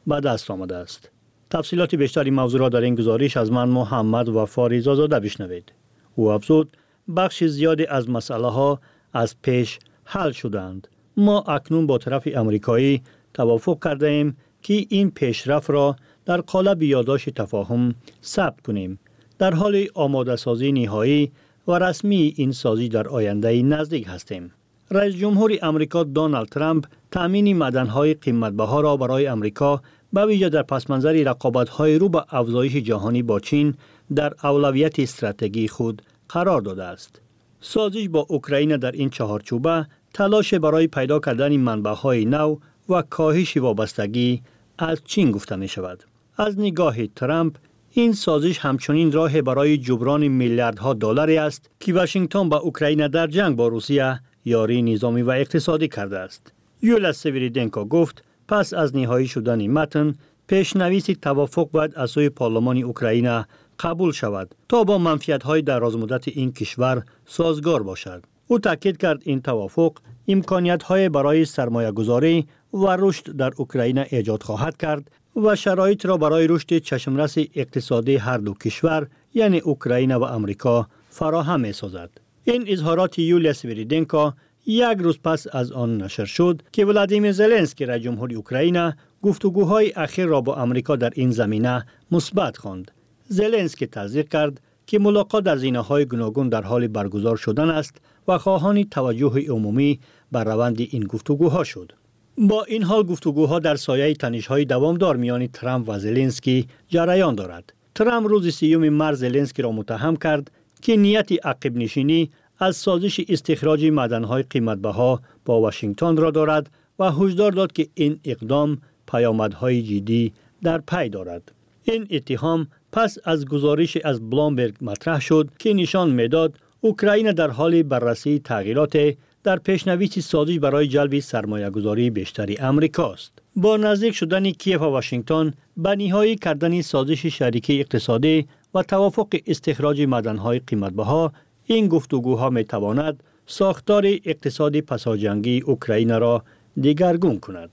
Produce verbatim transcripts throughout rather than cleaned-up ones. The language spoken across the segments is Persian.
به دست آمده است. تفصیلات بیشتری موضوع را در این گزارش از من محمد وفاری زاده بشنوید. او افزود بخش زیادی از مسئله ها از پیش حل شدند. ما اکنون با طرف امریکایی توافق کرده ایم که این پیشرفت را در قالب یادداشت تفاهم ثبت کنیم. در حال آماده سازی نهایی و رسمی این سازی در آینده نزدیک هستیم. رئیس جمهور امریکا دونالد ترامپ تامین معدن‌های قیمت‌بها را برای امریکا به ویژه در پس‌منظر رقابت‌های رو به افزایش جهانی با چین در اولویت استراتژی خود قرار داده است. سازش با اوکراین در این چهارچوبه تلاش برای پیدا کردن منبع‌های نو و کاهش وابستگی از چین گفته می شود. از نگاه ترامپ این سازش همچنین راه برای جبران میلیاردها دلاری است که واشنگتن با اوکراین در جنگ با روسیه یاری نظامی و اقتصادی کرده است. یولیا سویریدنکو گفت پس از نهایی شدن متن پیشنویس توافق باید از سوی پارلمان اوکراین قبول شود تا با منفعت‌های درازمدت این کشور سازگار باشد. او تاکید کرد این توافق امکانیت‌های برای سرمایه‌گذاری و رشد در اوکراین ایجاد خواهد کرد و شرایط را برای رشد چشمرس اقتصادی هر دو کشور یعنی اوکراین و امریکا فراهم می‌سازد. این اظهارات یولیا سویریدنکو یک روز پس از آن نشر شد که ولادیمیر زلنسکی رئیس جمهور اوکراین گفتگوهای اخیر را با امریکا در این زمینه مثبت خواند. زلنسکی تصدیق کرد که ملاقات در زمینه‌های گوناگون در حال برگزار شدن است و خواهان توجه عمومی بر روند این گفتگوها شد. با این حال گفتگوها در سایه تنش‌های دوامدار میان ترامپ و زلنسکی جریان دارد. ترامپ روز سیوم مارس زلنسکی را متهم کرد که نیت عقب نشینی از سازش استخراج معدن‌های قیمت‌بها با واشنگتن را دارد و هشدار داد که این اقدام پیامدهای جدی در پی دارد. این اتهام پس از گزارش از بلومبرگ مطرح شد که نشان می‌داد اوکراین در حال بررسی تغییرات در پیشنویس سازش برای جلب سرمایه‌گذاری بیشتری امریکا است. با نزدیک شدن کیف و واشنگتن به نهایی کردن سازش شریکی اقتصادی و توافق استخراج معدن‌های قیمت‌بها، این گفتگوها می‌تواند ساختار اقتصادی پساجنگی اوکراین را دگرگون کند.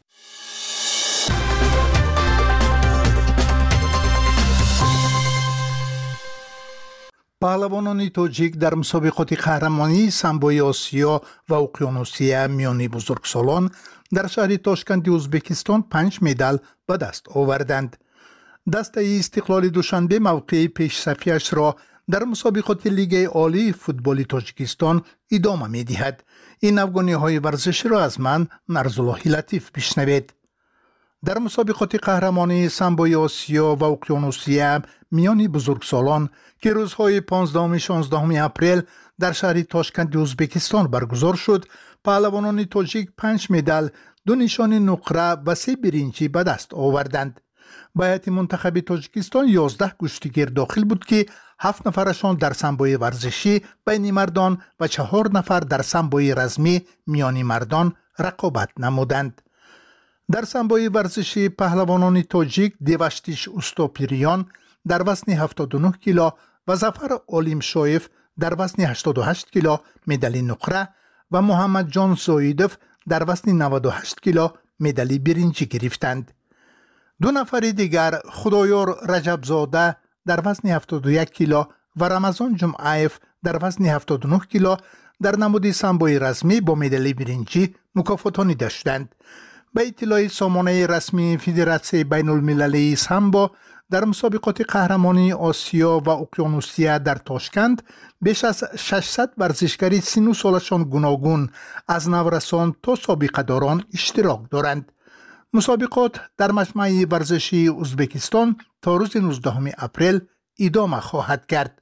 پهلوانان تاجیک در مسابقات قهرمانی سامبوی آسیا و اقیانوسیه میان بزرگسالان در شهر تاشکند ازبکستان پنج مدال به دست آوردند. دسته استقلال دوشنبه موقع پیش صفیش را در مسابقات لیگ عالی فوتبال تاجیکستان ادامه می دهد. این افغانی های ورزشی را از من نرزالله لطیف بشنوید. در مسابقات قهرمانی سامبوی آسیا و اقیانوسیه میان بزرگسالان که روزهای پانزدهم و شانزدهم اپریل در شهر تاشکند ازبکستان برگزار شد، پهلوانان تاجیک پنج مدال، دو نشان نقره و سه برنجی به دست آوردند. به هیئت منتخب تاجیکستان یازده کشتیگیر داخل بود که هفت نفرشان در سامبوی ورزشی بین مردان و چهار نفر در سامبوی رزمی میان مردان رقابت نمودند. در سامبوی ورزشی پهلوانان تاجیک دیوشتیش اوستاپیریان در وزن هفتاد و نه کیلو و ظفر علیم شایف در وزن هشتاد و هشت کیلو مدال نقره و محمد جان زایدوف در وزن نود و هشت کیلو مدال برنجی گرفتند. دو نفر دیگر خدایار رجب زاده در وزن هفتاد و یک کیلو و رمضان جمعیف در وزن هفتاد و نه کیلو در نمود سامبوی رزمی با مدال برنجی مکافاتانیده شدند. به اطلاع سامانه رسمی فدراسیون بین المللی سامبو، در مسابقات قهرمانی آسیا و اقیانوسیه در تاشکند بیش از ششصد ورزشکار سن سالشان گوناگون از نورسان تا سابقه داران اشتراک دارند. مسابقات در مجمع ورزشی ازبکستان تا روز نوزدهم اپریل ادامه خواهد کرد.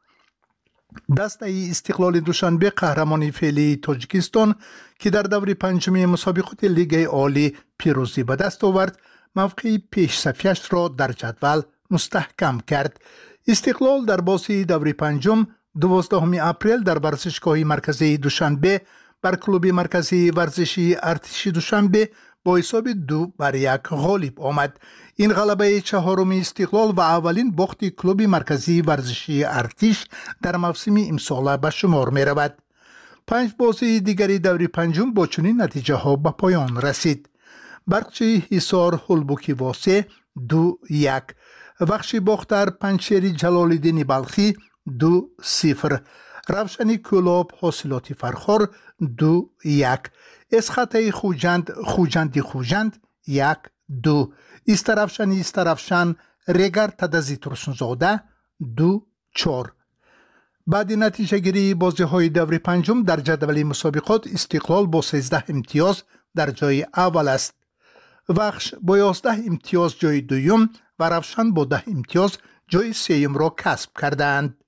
دسته استقلال دوشنبه قهرمانی فعلی تاجیکستان که در دور پنجمی مسابقات لیگ عالی پیروزی به دست آورد، موقع پیش صفیش را در جدول مستحکم کرد. استقلال در بازی دور پنجم دوازدهم اپریل در ورزشگاه مرکزی دوشنبه بر کلوب مرکزی ورزشی ارتش دوشنبه با حساب دو بر یک غالب آمد. این غلبه چهارم استقلال و اولین باخت کلوب مرکزی ورزشی ارتش در موسم امسال به شمار می رود. پنج بازی دیگری دور پنجم با چنین نتیجه ها به پایان رسید. برقچی حصار هلبوکی واسه دو یک. بخش باختر پنچری جلال الدین بلخی دو صفر. روشنی کلاب حاصلاتی فرخور دو یک. اسخطه خوجند خوجندی خوجند یک دو. استرفشنی استرفشن رگر تدزی ترسنزاده دو چار. بعد نتیجه گیری بازی های دور پنجم در جدول مسابقات استقلال با سیزده امتیاز در جای اول است. وخش با یازده امتیاز جای دوم و روشن با ده امتیاز جای سیم را کسب کردند.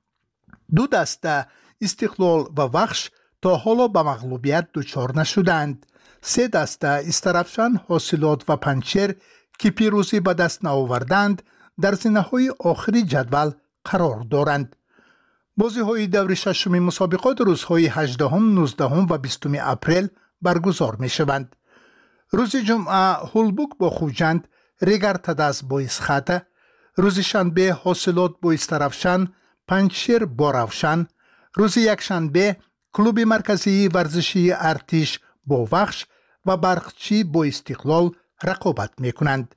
دو دسته استقلال و وخش تا حالا به مغلوبیت دچار نشدند. سه دسته استرفشن، حاصلات و پنچر که پیروزی به دست نآوردند در زینه‌های آخری جدول قرار دارند. بازی های دور ششم مسابقات روزهای هجدهم، نوزدهم و بیستم اپریل برگزار می شوند. روز جمعه هلبوک با خوجند، رگر تدز با اسخطه، روز شنبه حاصلات با استرفشن، پنچر با روشن، روز یکشنبه کلوب مرکزی ورزشی ارتش با وخش و برقچی با استقلال رقابت می کنند.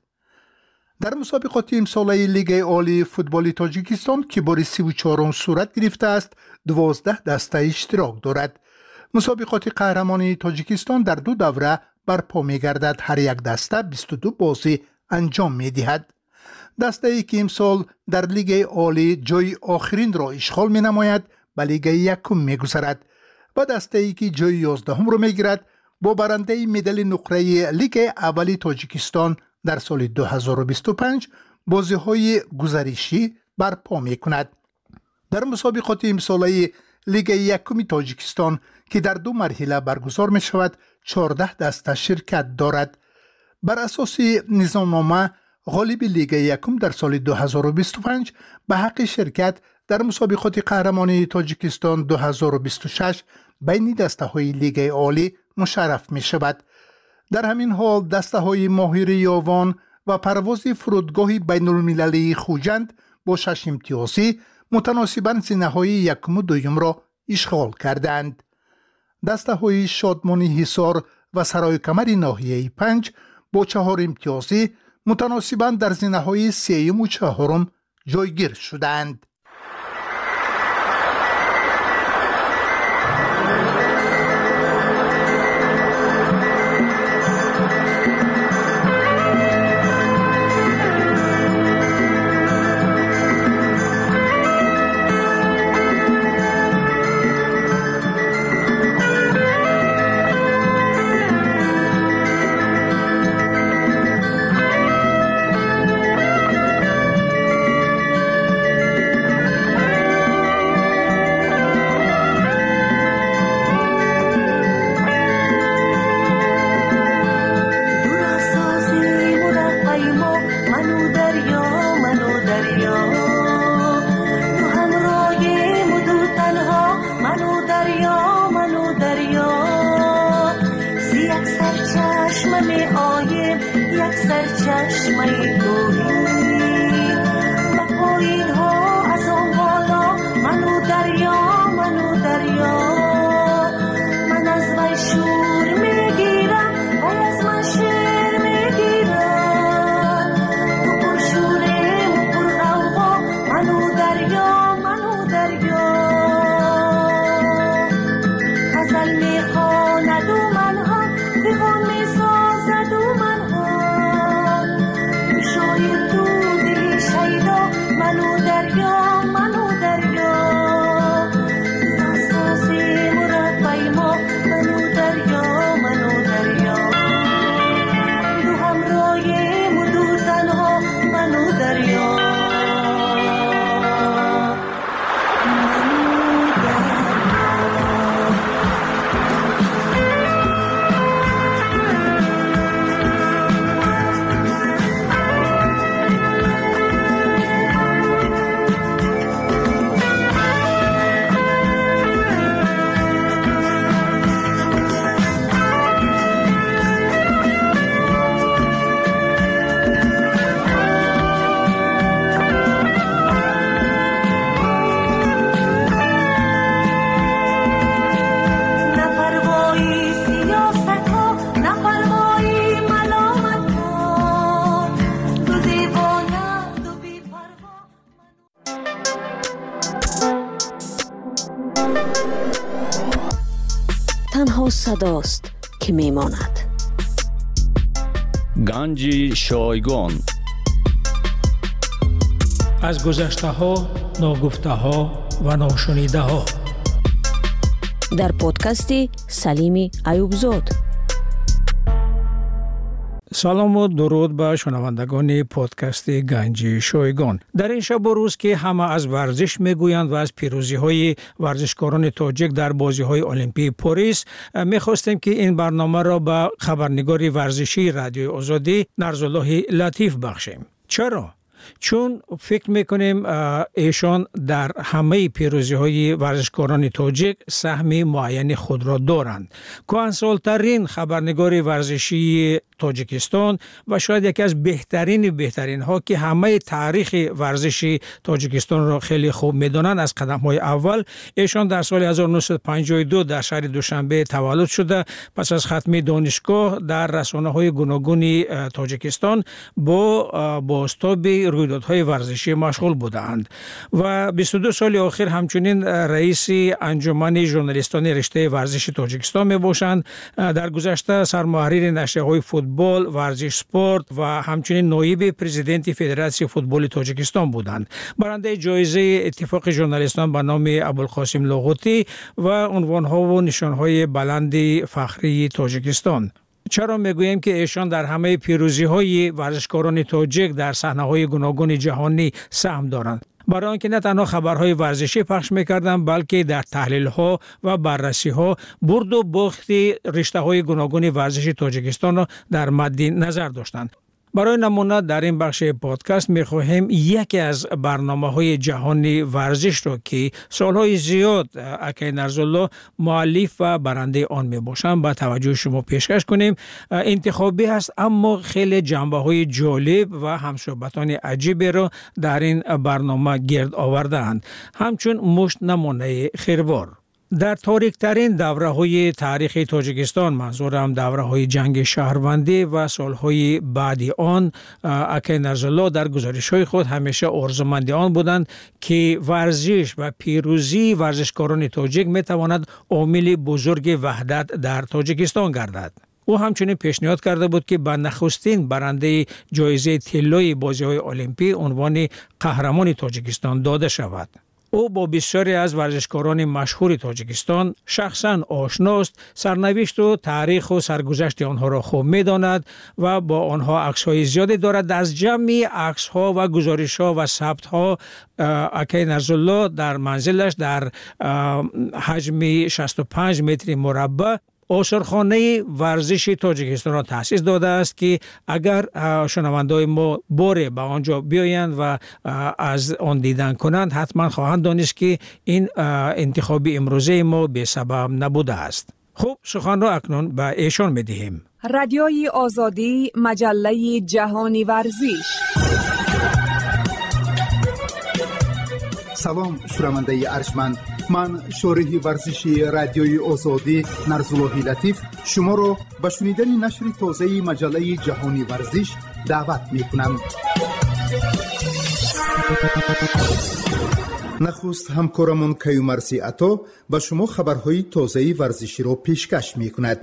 در مسابقات امساله لیگ عالی فوتبال تاجیکستان که بار سی و چهارم صورت گرفته است، دوازده دسته اشتراک دارد. مسابقات قهرمانی تاجیکستان در دو دوره برپا می گردد. هر یک دسته بیست و دو بازی انجام می دهد. دسته ای که امسال در لیگ عالی جای آخرین را اشغال می نماید به لیگ یکم می گذرد و دسته ای که جای یازدهم را می گیرد با برنده مدال نقره لیگ اولی تاجیکستان در سال دو هزار و بیست و پنج بازی های گزارشی برپا می کند. در مسابقات امساله لیگ یکم تاجیکستان که در دو مرحله برگزار می شود چهارده دسته شرکت دارد. بر اساس نظامنامه غالب لیگ یکم در سال دو هزار و بیست و پنج به حق شرکت در مسابقات قهرمانی تاجیکستان دو هزار و بیست و شش بین دسته های لیگ عالی مشرف می شود. در همین حال دسته های ماهر یاوان و پرواز فرودگاه بین المللی خوجند با شش امتیازی متناسباً زینه های یکم و دویم را اشغال کردند. دسته های شادمانی حصار و سرای کمر ناحیه پنج با چهار امتیازی متناسباً در زینه های سیم و چهارم جایگیر شدند. منو صداست که میماند. گنج شایگان. از گذشته ها، ناگفته ها و ناشنیده ها در پادکست سلیم ایوبزاد. سلام و درود به شنوندگان پادکست گنج شایگان. در این شب و روز که همه از ورزش میگویند و از پیروزی های ورزشکاران تاجیک در بازی های المپی پاریس، میخواستیم که این برنامه را به خبرنگار ورزشی رادیوی آزادی نرزالله لطیف بخشیم. چرا؟ چون فکر میکنیم ایشان در همه پیروزی های ورزشکاران تاجیک سهم معین خود را دارند. کهنسال‌ترین خبرنگار ورزشی تاجیکستان و شاید یکی از بهترین بهترین ها که همه تاریخ ورزشی تاجیکستان را خیلی خوب میدانند، از قدم های اول ایشان در سال هزار و نهصد و پنجاه و دو در شهر دوشنبه تولد شده. پس از ختم دانشگاه در رسانه های گوناگون تاجیکستان با بازتاب رویدادهای ورزشی مشغول بودند و بیست و دو سال آخر همچنین رئیس انجمن ژورنالیستان رشته ورزش تاجیکستان می باشند. در گذشته سرمحریر نشریه های فوتبال، ورزش، سپورت و همچنین نایب پرزیدنت فدراسیون فوتبال تاجیکستان بودند. برنده جایزه اتفاق ژورنالیستان به نام ابوالقاسم لاغوتی و عنوانها و نشانهای بلند فخری تاجیکستان. چرا میگوییم که ایشان در همه پیروزی های ورزشکاران تاجیک در صحنه های گوناگون جهانی سهم دارند؟ برای آنکه نه تنها خبرهای ورزشی پخش میکردند، بلکه در تحلیل ها و بررسی ها برد و باخت رشته های گوناگون ورزشی تاجیکستان را در مد نظر داشتند. برای نمونه در این بخش پادکست میخواهیم یکی از برنامه‌های جهانی ورزش را که سالهای زیاد اکای نرزالله مؤلف و برنده آن میباشند به توجه شما پیشکش کنیم. انتخابی است اما خیلی جنبه‌های جالب و همصحبتان عجیبی را در این برنامه گرد آورده‌اند، همچون مشت نمونه خیروار. در تاریک‌ترین دوره‌های تاریخ تاجیکستان، منظورم دوره‌های جنگ شهروندی و سالهای بعدی آن، اکای نرزالله در گزارش‌های خود همیشه آرزومند آن بودند که ورزش و پیروزی ورزشکاران تاجیک می‌تواند عامل بزرگ وحدت در تاجیکستان گردد. او همچنین پیشنهاد کرده بود که به نخستین برنده جایزه طلای بازی‌های المپی عنوان قهرمان تاجیکستان داده شود. او با بسیاری از ورزشکاران مشهور تاجیکستان شخصا آشناست، سرنوشت و تاریخ و سرگذشت آنها را خوب می‌داند و با آنها عکس‌های زیادی دارد. از جمع عکس‌ها و گزارش‌ها و ثبت‌ها اکای نرزالله در منزلش در حجم شصت و پنج متر مربع آثارخانه ورزش تاجیکستان را تأسیس داده است که اگر شنوندای ما باره به آنجا بیایند و از آن دیدن کنند حتما خواهند دانست که این انتخاب امروزه ما به سبب نبوده است. خب سخن را اکنون به ایشان می‌دهیم. رادیوی آزادی، مجله جهانی ورزش. سلام شنونده ارجمند، من شارح ورزشی رادیوی آزادی نرزالله لطیف شما را به شنیدن نشر تازه مجله جهانی ورزش دعوت می کنم. نخست همکارمون کیومرسی عطا به شما خبرهای تازه ورزشی را پیشکش می کند.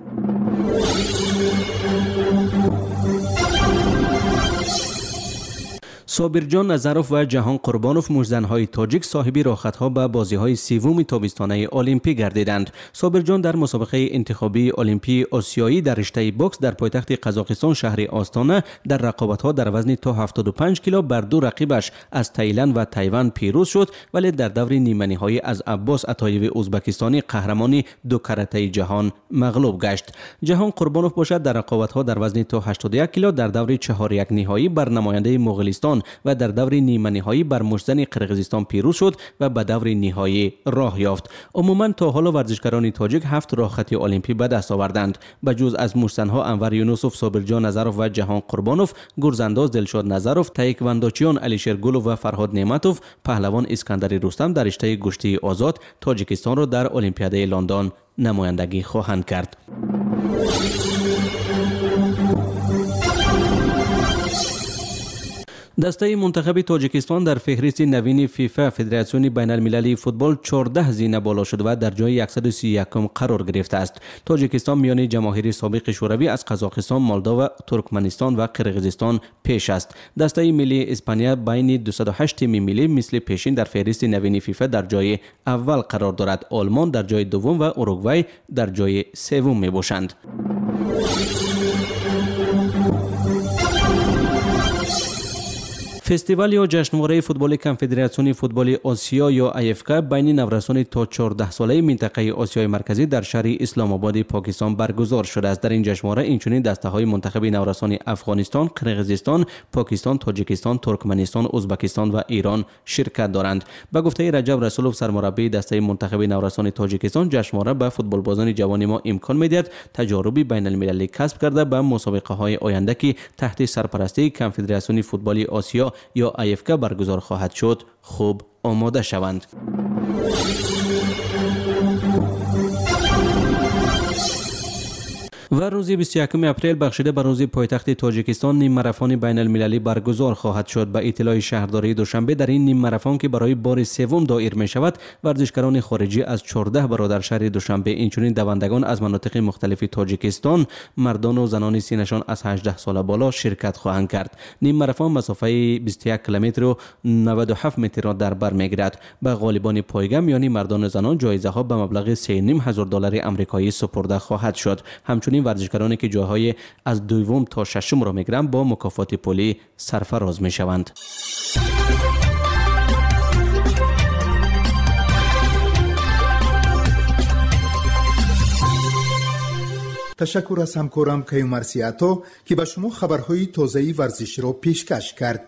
صابرجان نظروف و جهان قربانوف مجزن‌های تاجیک صاحبی راحت‌ها به بازی‌های سوم تابستانه المپی گردیدند. صابرجان در مسابقه انتخابی المپی آسیایی در رشته بوکس در پایتخت قزاقستان شهر آستانه در رقابت‌ها در وزن تا هفتاد و پنج کیلو بر دو رقیبش از تایلند و تایوان پیروز شد، ولی در دور نیمه‌نهایی از عباس عطایوی ازبکستانی قهرمانی دو کرته جهان مغلوب گشت. جهان قربانوف باشد در رقابت‌ها در وزن تا هشتاد و یک کیلو در دور چهار یک نهایی بر نماینده مغولستان و در دور نیمه نهایی بر مجزن قرقیزستان پیروز شد و به دور نهایی راه یافت. عموما تا حالا ورزشکاران تاجیک هفت راحتی المپی به دست آوردند. به جز از مجزن‌ها انور یونسوف، صابرجان نظروف و جهان قربانوف، گرزانداز دلشاد نظروف، تایکواندوچیان علیشیر گلو و فرهاد نعمتوف، پهلوان اسکندر رستم در رشته گشتی آزاد تاجیکستان را در المپیاده لندن نمایندگی خواهند کرد. دسته منتخب تاجیکستان در فهرست نوین فیفا فدراسیون بین المللی فوتبال چهارده زینه بالا شد و در جای صد و سی و یک قرار گرفته است. تاجیکستان میان جماهیر سابق شوروی از قزاقستان، مولداوا، ترکمنستان و قرقیزستان پیش است. دسته ملی اسپانیا بین دویست و هشت تیم ملی مثل پیشین در فهرست نوین فیفا در جای اول قرار دارد. آلمان در جای دوم و اوروگوئه در جای سوم می باشند. فستیوال یا جشنواره فوتبال کنفدراسیون فوتبال آسیا یا ای اف کی بین نوسان تا چهارده ساله منطقه آسیای مرکزی در شهر اسلام آباد پاکستان برگزار شده است. در این جشنواره اینچنین دسته های منتخب نورسان افغانستان، قرقیزستان، پاکستان، تاجیکستان، ترکمنستان، ازبکستان و ایران شرکت دارند. به گفته رجب رسولوف سرمربی دسته منتخب نورسان تاجیکستان، جشنواره به فوتبال بازان جوان ما امکان می‌دهد تجاربی بین المللی کسب کرده به مسابقه های آینده که تحت سرپرستی کنفدراسیون فوتبال آسیا یا ای اف کی برگزار خواهد شد خوب آماده شوند. و روز بیست و یکم اپریل بخشیده به روز پایتخت تاجیکستان نیم ماراتون بین المللی برگزار خواهد شد. به اطلاع شهرداری دوشنبه در این نیم ماراتون که برای بار سوم دایر می شود، ورزشکاران خارجی از چهارده برادر شهر دوشنبه اینچنین دوندگان از مناطق مختلف تاجیکستان، مردان و زنان سینشان از هجده سال بالا شرکت خواهند کرد. نیم ماراتون مسافه بیست و یک کیلومتر و نود و هفت متر را در بر میگیرد. به غالبان پایگام یعنی مردان و زنان جایزه ها به مبلغ سه و نیم هزار دلار آمریکایی سپرده خواهد شد. همچنین ورزشکارانی که جاهای از دوم تا ششم را میگیرند با مکافات پولی سرفراز میشوند. تشکر از همکارم کیومر سیاتو که به شما خبرهای تازه ورزشی را پیشکش کرد.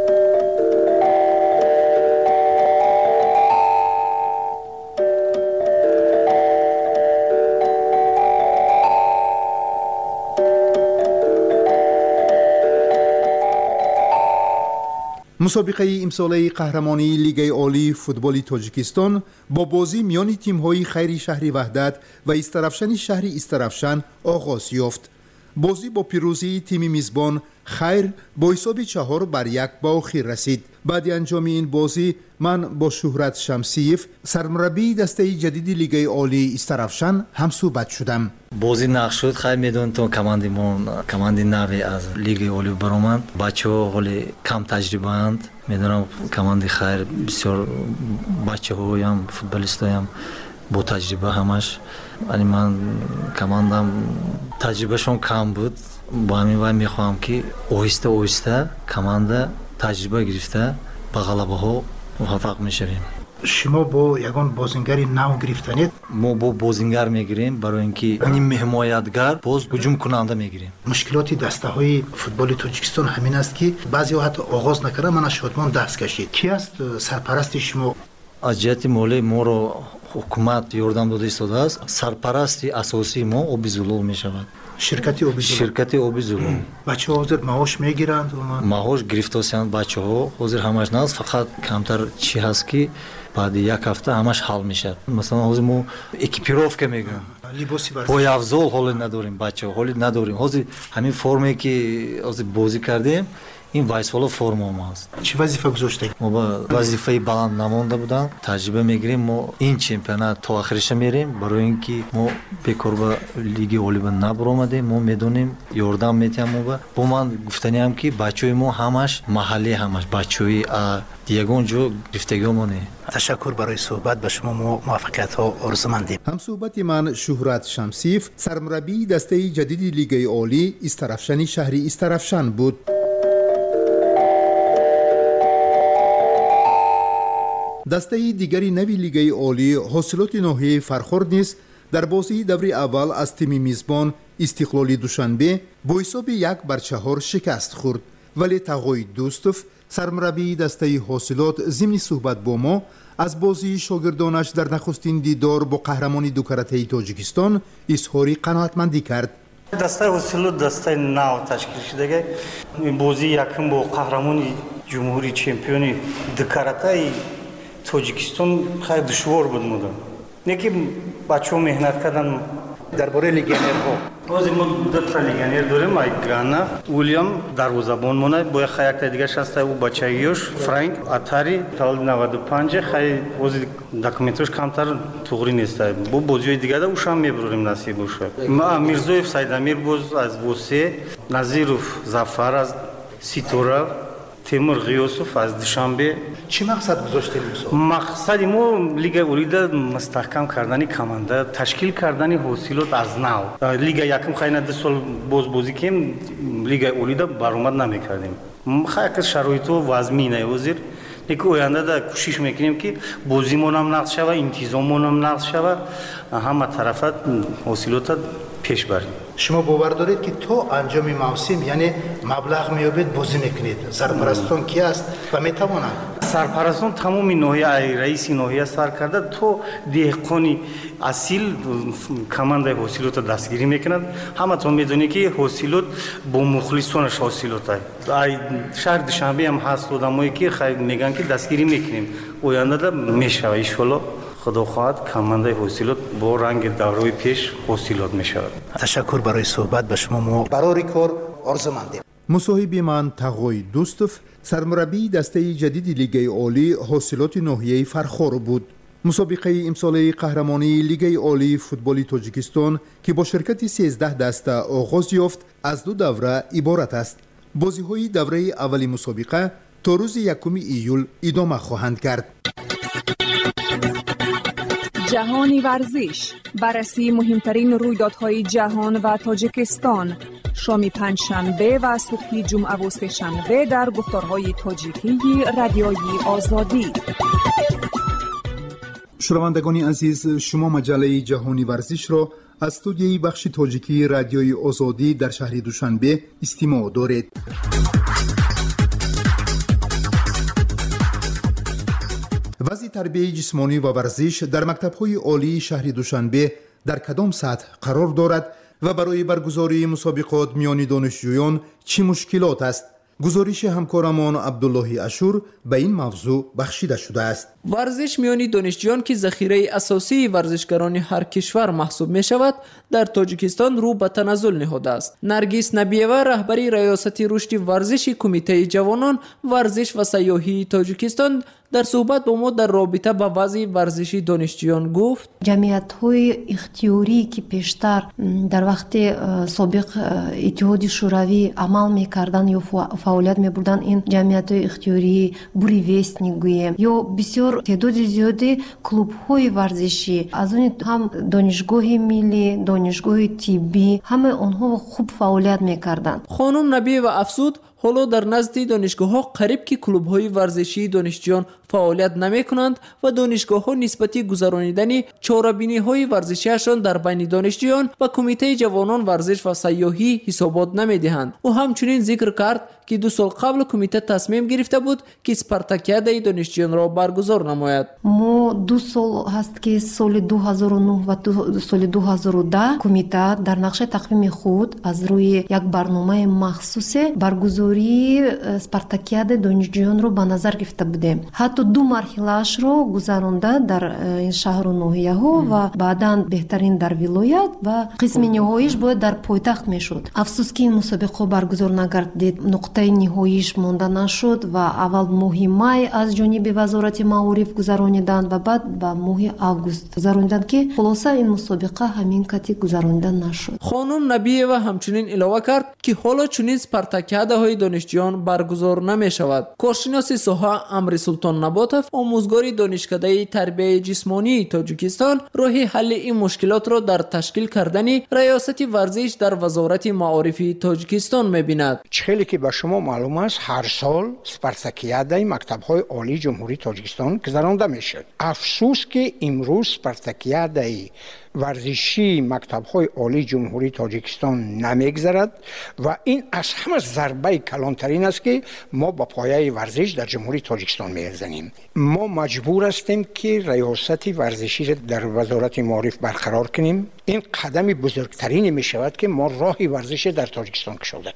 مسابقه امساله قهرمانی لیگ عالی فوتبال تاجیکستان با بازی میان تیم‌های خیری شهر وحدت و استرافشن شهر استرافشن آغاز یافت. بازی با پیروزی تیم میزبان خیر با حساب چهار بر یک به آخر رسید. بعد انجام این بازی من با شهرت شمسیف سرمربی دسته جدید لیگ عالی استرافشن هم صحبت شدم. بازی نقش شد. خیلی میدون تو کماندیمون کماندی نوی از لیگ عالی برامند. بچه‌ها حالی کم تجربه اند. میدونم کماندی خیر بسیار بچه‌ها هم فوتبالیست هم با تجربه همش. ولی من کماندم تجربهشون کم بود. با همین وای میخوام که آهسته آهسته کمانده تجربه گرفته به غلبه ها موفق میشویم. شما با یگان بازیگر نو گرفتنید؟ ما با بازیگر میگیریم برای اینکه این حمایتگر باز هجوم کننده میگیریم. مشکلاتی دسته های فوتبال تاجیکستان همین است که بعضی ها حتی آغاز نکرده من از شادمان دست کشید. کی است سرپرست شما؟ از جهت مالی ما رو حکومت یاردم داده ایستاده است. سرپرستی اساسی ما آبی‌زلال میشود. شرکتی آبی‌زلال. شرکتی آبی‌زلال. بچه‌ها حاضر معاش میگیرند؟ معاش گرفتاسیان بچه‌ها حاضر همش نه، فقط کمتر چی هست که بعد یک هفته همش حل میشه. مثلا حاضر ما اکیپیروفکا میگیم. لباسی ورزشی. پای افزال حالی نداریم بچه‌ها، حالی نداریم. حاضر همین فرمی که حاضر بازی کردیم این وایسوالا فرم ما است. چه وظیفه گذاشتید؟ ما با وظیفه بلند نمونده بودم. تجربه میگیریم. ما این چمپیونات تا آخرش میریم برای اینکه ما بیکار به لیگ عالی نبرآمدیم. ما میدونیم یاردم میتیم. ما با من گفتنی هم که بچهای ما همش محلی همش بچهای دیگون جو گفتگیمونه. تشکر برای صحبت. به شما موفقیت ها آرزومندیم. هم صحبت من شهرت شمسیف سرمربی دسته جدید لیگ عالی استرافشن شهری استرافشن بود. دسته دیگری نوی لیگ عالی حاصلات نهایی فرخورد نیست. در بازی دوره اول از تیم میزبان استقلال دوشنبه با حساب یک بر چهار شکست خورد. ولی تقای دوستوف سرمربی دسته حاصلات ضمن صحبت با ما از بازی شاگردانش در نخستین دیدار با قهرمانی دو کرته تاجیکستان اظهار قناعتمندی کرد. دسته حاصلات دسته نو تشکیل شده. این بازی یکم با قهرمانی جمهوری چمپیونی دو کرته تاجیکستان خیلی دشوار بود. مودم نکی بچه‌ها مهنت کردن درباره لگنرها باز ما دو تا لگنر داریم، ایگرانا ویلیام دروازه‌بان مونه با خیلی تا دیگه شسته او بچه‌یوش فرانک اتاری تا نود و پنج خیلی باز دکومنتش کمتر توغری نیست. با بازی دیگه دا اوشام میبریم نصیب باشه. ما میرزویف سیدامیر باز از وسه، نظیروف زفر از سیتورا، تیمور غیوسوف از دوشنبه. چی مقصد گذاشتیم؟ مقصد ما لیگ اولیدا مستحکم کردن کمانده، تشکیل کردن حاصلات از نو. لیگ یکم خیلی دو سال باز بازی کردیم، لیگ اولیدا برآمد نمیکردیم. خیلی شرایط و وضعی وزیر یک آینده دا کوشش میکنیم که بازیمون هم نقض شود، انتظاممون هم نقض شود، همه طرفت حاصلات پیش بریم. شما باور دارید که تو انجام موسم یعنی مبلغ میابید بازی میکنید؟ سرپرستان کی است و میتوانند؟ سرپرستان تمام ناحیه رئیس ناحیه سر کرده، تو دهقانی اصیل کمانده حاصلات دستگیری میکنند. همه تو میدونی که حاصلات با مخلصانش حاصلات ای شهر دوشنبه هم هست آدمایی که خیلی میگن که دستگیری میکنیم، آینده میشه ان شاء الله. خدا خواهد کمانده حاصلات با رنگ دوره‌ی پیش حاصلات میشود. تشکر برای صحبت به شما. ما برای کار آرزومندیم. مصاحبه من تقوی دوستوف، سرمربی دسته جدید لیگ عالی حاصلات ناحیه فرخار بود. مسابقه امساله قهرمانی لیگ عالی فوتبال تاجیکستان که با شرکت سیزده دسته آغاز یافت از دو دوره عبارت است. بازی‌های دوره اولی مسابقه تا روز یکم ایول ادامه خواهند کرد. جهانی ورزش، بررسی مهمترین رویدادهای جهان و تاجیکستان، شام پنجشنبه و صبح جمعه و سه‌شنبه در گفتارهای تاجیکی رادیویی آزادی. شنوندگان عزیز، شما مجله جهانی ورزش را از استودیوی بخش تاجیکی رادیویی آزادی در شهر دوشنبه استماع دارید. وضع تربیت جسمانی و ورزش در مکتب‌های عالی شهر دوشنبه در کدام سطح قرار دارد و برای برگزاری مسابقات میان دانشجویان چه مشکلات است؟ گزارش همکارمان عبدالله اشور به این موضوع بخشیده شده است. ورزش میان دانشجویان که ذخیره اساسی ورزشکاران هر کشور محسوب می شود، در تاجیکستان رو به تنزل نهاده است. نرگس نبیوه، رهبری ریاست رشد ورزش کمیته جوانان ورزش و سیاحی تاجیکستان، در صحبت با ما در رابطه با وضع ورزشی دانشجویان گفت: جمعیت‌های اختیاری که پیشتر در وقت سابق اتحاد شوروی عمل می‌کردند یا فعالیت می‌بردند، این جمعیت‌های اختیاری بوریویست می‌گوییم یا بسیار تعداد زیادی کلوب‌های ورزشی، از اون هم دانشگاه ملی، دانشگاه طبی، همه آنها خوب فعالیت می‌کردند. خانم نبی و افزود حالا در نزد دانشگاه‌ها قریب که کلوب‌های ورزشی دانشجویان فعالیت نمی‌کنند و دانشگاه‌ها نسبتی گذرانیدن چاره‌بینی‌های ورزشیشان در بین دانشجویان و کمیته جوانان ورزش و سیاحی حسابات نمی‌دهند. او همچنین ذکر کرد که دو سال قبل کمیته تصمیم گرفته بود که اسپارتاکیاده دانشجویان را برگزار نماید. ما دو سال هست که سال دو هزار و نه و سال دو هزار و ده کمیته در نقشه تقویم خود از روی یک برنامه مخصوص برگزاری اسپارتاکیاده دانشجویان را به نظر گرفته بودیم. حتی دو مرحله‌اش را گذرانده در این شهر و ناحیه‌ها و بعداً بهترین در ولایت و قسم نهاییش باید در پایتخت میشد. افسوس که این مسابقه برگزار نگردید. نقطه نهاییش مانده نشد و اول ماه مای از جانب وزارت معارف گذراندند و بعد به ماه آگوست گذراندند که خلاصه این مسابقه همین کتی گذرانده نشد. خانم نبیه و همچنین علاوه کرد که حالا چنین اسپارتاکیاده های دانشجویان برگزار نمی شود. کارشناس ساحه امر سلطان نباتف، آموزگار دانشکده تربیت جسمانی تاجیکستان، راه حل این مشکلات را در تشکیل کردن ریاست ورزش در وزارت معارف تاجیکستان می‌بیند. خیلی که به شما معلوم است هر سال اسپارتاکیاده مکتب‌های عالی جمهوری تاجیکستان گذرانده میشه. افسوس که امروز اسپارتاکیاده ورزشی مکتب‌های عالی جمهوری تاجیکستان نمیگذرد و این از همه ضربه کلانترین است که ما با پایه ورزش در جمهوری تاجیکستان میزنیم. ما مجبور هستیم که ریاست ورزشی را در وزارت معارف برقرار کنیم. این قدم بزرگترین می شود که ما راه ورزش در تاجیکستان کشاده کنیم.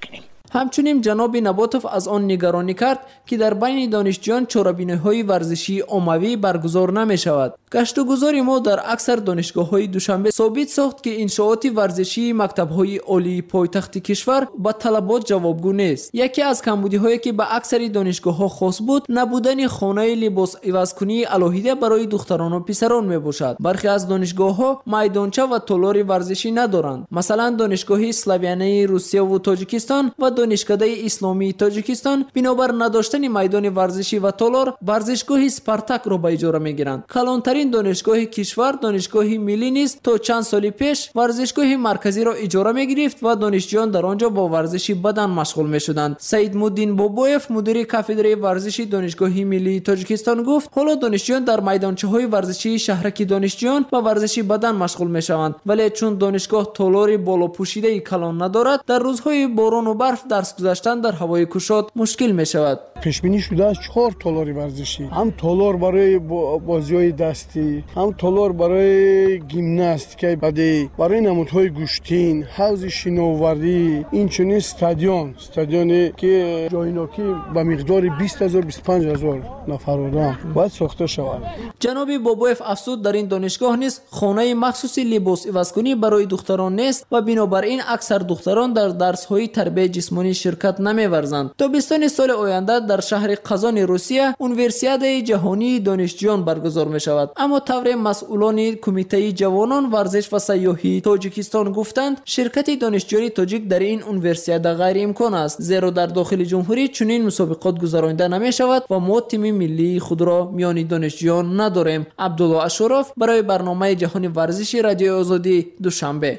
همچنین جناب نباتوف از آن نگرانی کرد که در بین دانشجویان چاره‌بینی‌های ورزشی عمومی برگزار نمی‌شود. گشت و گذار ما در اکثر دانشگاه‌های دوشنبه ثابت ساخت که انشاءات ورزشی مکتب‌های عالی پایتخت کشور با طلبات جوابگو نیست. یکی از کمبودی‌هایی که به اکثر دانشگاه‌ها خاص بود، نبودن خانه لباس عوض‌کنی الهیده برای دختران و پسران میباشد. برخی از دانشگاه‌ها میدانچه و تالار ورزشی ندارند. مثلا دانشگاه اسلاویانه روسیه و تاجیکستان و دانشکده اسلامی تاجیکستان بنابر نداشتن میدان ورزشی و تالار ورزشگاه سپارتاک را به اجاره میگیرند. کلانترین دانشگاه کشور دانشگاه ملی نیز تا چند سال پیش ورزشگاه مرکزی را اجاره میگرفت و دانشجویان در آنجا با ورزش بدن مشغول میشدند. سید مودین بابویف مدیر کافدره ورزشی دانشگاه ملی تاجیکستان گفت حالا دانشجویان در میدانچه‌های ورزشی شهرک دانشجویان و ورزشی بدن مشغول میشوند، ولی چون دانشگاه تالار بالا پوشیده کلان ندارد در روزهای باران و برف درس گذاشتن در هوای گشاد مشکل میشود. پیش بینی شده است چهار تالار ورزشی، هم تالار برای بازی‌های دستی، هم تالار برای گیمناستیک بدی، برای نمودهای گوشتین، حوض شناوری، این چنین استادیوم استادیومی که جایناکی به مقدار بیست هزار بیست و پنج هزار نفر آدم باید ساخته شود. جناب بابویف افزود در این دانشگاه نیز خانه مخصوصی لباس عوض‌کنی برای دختران نیست و بنابراین اکثر دختران در درس‌های تربیت جسمانی شرکت نمی‌ورزند. تابستان سال آینده در شهر قزان روسیه اونیورسیاد جهانی دانشجویان برگزار می‌شود، اما طور مسئولان کمیته جوانان ورزش و سیاحی تاجیکستان گفتند شرکت دانشجویان تاجیک در این اونیورسیاد غیر امکان است، زیرا در داخل جمهوری چنین مسابقات گذرانده نمی‌شود و ما تیم ملی خود را میان دانشجویان نداریم. عبدالله اشرف برای برنامه جهانی ورزشی رادیو آزادی دوشنبه.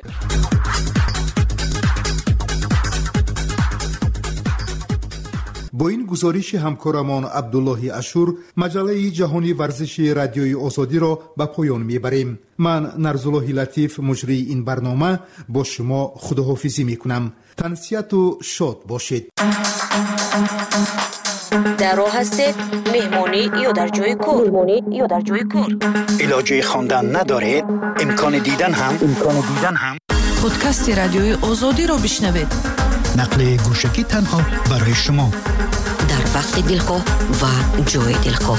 با این گزارش همکارمان عبدالله اشور مجله جهانی ورزشی رادیوی آزادی را به پایان میبریم. من نرزالله لطیف مجری این برنامه با شما خداحافظی میکنم. تنسیت و شاد باشید. در راه هستید مهمانی یا در جای کار مهمانی یا در جای کار علاجه خواندن ندارید امکان دیدن هم امکان دیدن هم پادکست رادیوی آزادی را بشنوید. نقل گوشکی تنها برای شما در وقت دلخواه و جای دلخواه.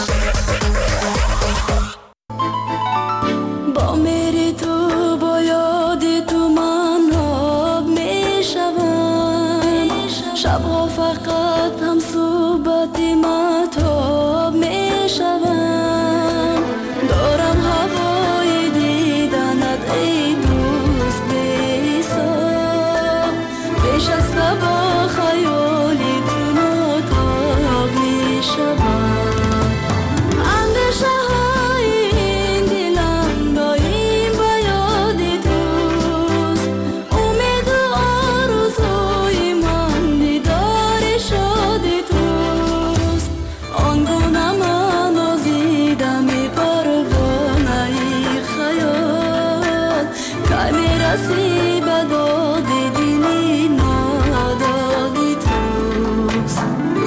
با میری تو با یاد تو من آب میشوم، شبها فقط هم صحبت مهتاب میشوم، دارم هوای دیدنت ای دوست بی‌حساب، پیش از با خیالی تو ناتاب میشوم، اندیشه های این دلم دایم به یاد توست، امید و آرزوی من دیدار شاد توست، آنگونه من آزیدم پروانه ای خیال، که میرسی به داد دلی نادادی توست.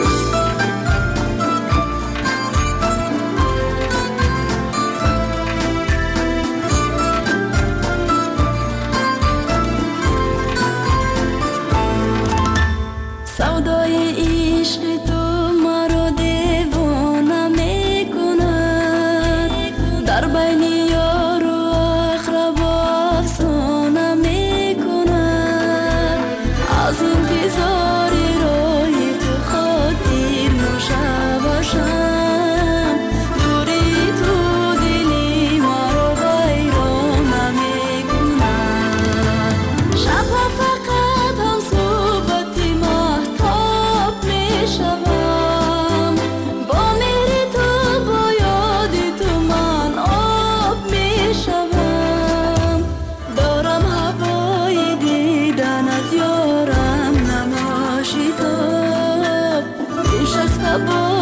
سودای عشق تو مرا دیوانه میکند، در بین یار و اقربا افسانه میکند، از انتظار روی تو خاطر نوشه باشم، دوری تو دلی مرا ویرانه میکند، شبها فقط هم صحبت مهتاب میشوم، با میری تو با یاد تو من آب میشوم، دارم هوای دیدنت یارم نماشی تو، پیش از با